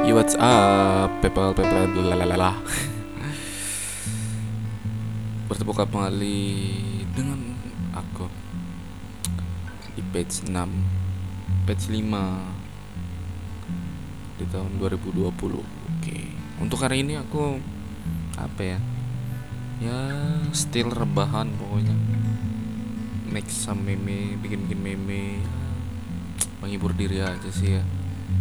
Yo, what's up, people, blablabla. Bertemu kembali dengan aku di page 6, page 5 di tahun 2020. Oke. Untuk hari ini aku apa ya? Ya, still rebahan pokoknya. Make some meme, bikin-bikin meme. Menghibur diri aja sih ya.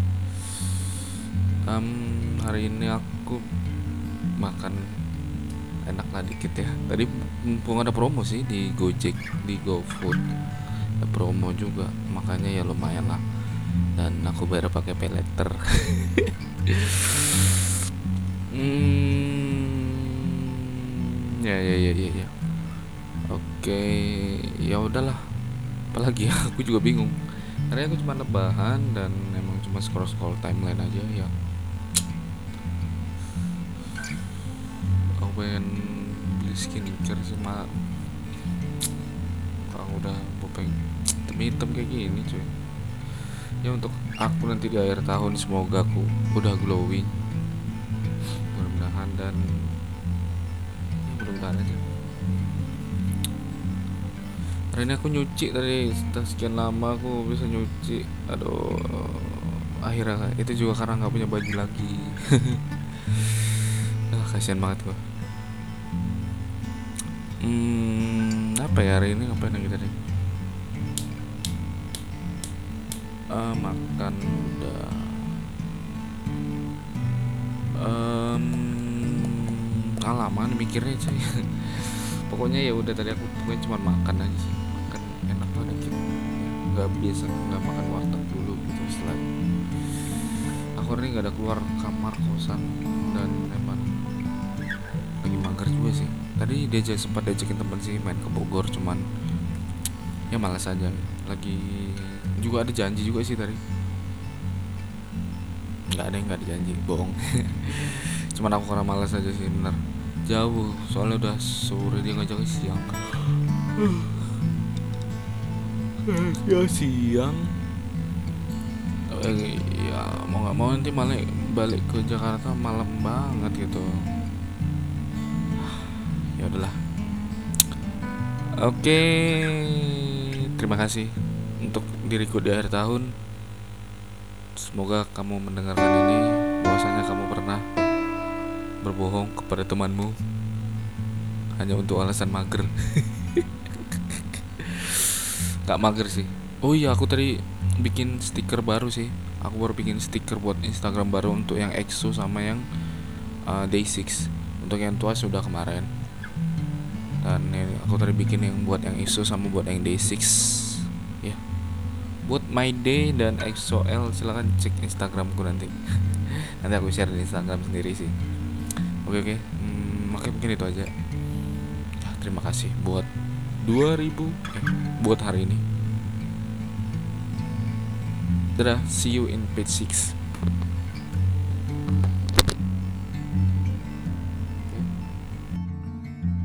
Hari ini aku makan enak lah dikit ya. Tadi mumpung ada promo sih di Gojek, di GoFood ada promo juga, makanya ya lumayan lah. Dan aku bayar pakai paylater. Ya. Oke, ya udahlah. Apalagi ya, aku juga bingung. Karena aku cuma rebahan dan emang cuma scroll timeline aja ya. Aku pengen beli skincare sih mak. Kalau udah bopeng hitam kayak gini cuy. Ya untuk aku nanti di akhir tahun semoga aku udah glowing. Mudah-mudahan dan ya mudah-mudahan aja. Hari ini aku nyuci tadi setelah sekian lama aku bisa nyuci. Aduh, akhirnya itu juga karena nggak punya baju lagi. Kasihan banget gua. Apa ya hari ini ngapain lagi tadi? Makan udah. Lama mikirnya sih. Pokoknya ya udah tadi aku pokoknya cuma makan aja sih. Makan enak lah dikit. Nggak biasa nggak makan warteg dulu gitu setelah. Aku hari ini nggak ada keluar kamar kosan dan emang lagi mager juga sih. Tadi sempat diajakin temen sih main ke Bogor, cuman ya malas aja. Lagi juga ada janji juga sih tadi. Nggak ada janji, bohong. Cuman aku karena malas aja sih, bener. Jauh, soalnya udah sore dia ngajaknya siang. Ya siang. Ya mau nggak mau nanti malah balik ke Jakarta malam banget gitu. Ya udahlah. Oke, terima kasih untuk diriku di akhir tahun. Semoga kamu mendengarkan ini, bahwasanya kamu pernah berbohong kepada temanmu hanya untuk alasan mager. Gak mager sih. Oh iya, aku tadi bikin stiker baru sih. Aku baru bikin stiker buat Instagram baru untuk yang EXO sama yang Day6. Untuk yang tua sudah kemarin. Dan aku tadi bikin yang buat yang EXO sama buat yang Day6. Ya. Buat My Day dan EXO-L silakan cek Instagramku nanti. Nanti aku share di Instagram sendiri sih. Oke. Makanya mungkin itu aja. Ya, terima kasih buat 2000 buat hari ini. Dadah, see you in page 6.